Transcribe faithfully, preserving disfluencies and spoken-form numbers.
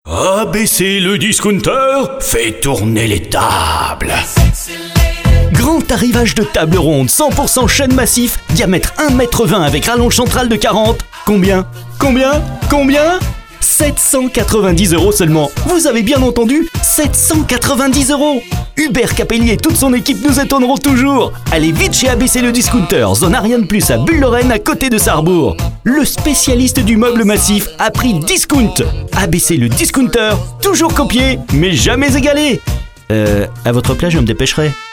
A B C le discounter fait tourner les tables. Grand arrivage de table ronde cent pour cent chêne massif, diamètre un mètre vingt avec rallonge centrale de quarante. Combien Combien Combien sept cent quatre-vingt-dix euros seulement. Vous avez bien entendu, sept cent quatre-vingt-dix euros. Hubert Capelli et toute son équipe nous étonneront toujours. Allez vite chez A B C le discounter, zone Ariane Plus à Bulle-Lorraine à côté de Sarrebourg. Le spécialiste du meuble massif à prix discount. A B C le discounter, toujours copié, mais jamais égalé. Euh, à votre place, je me dépêcherai.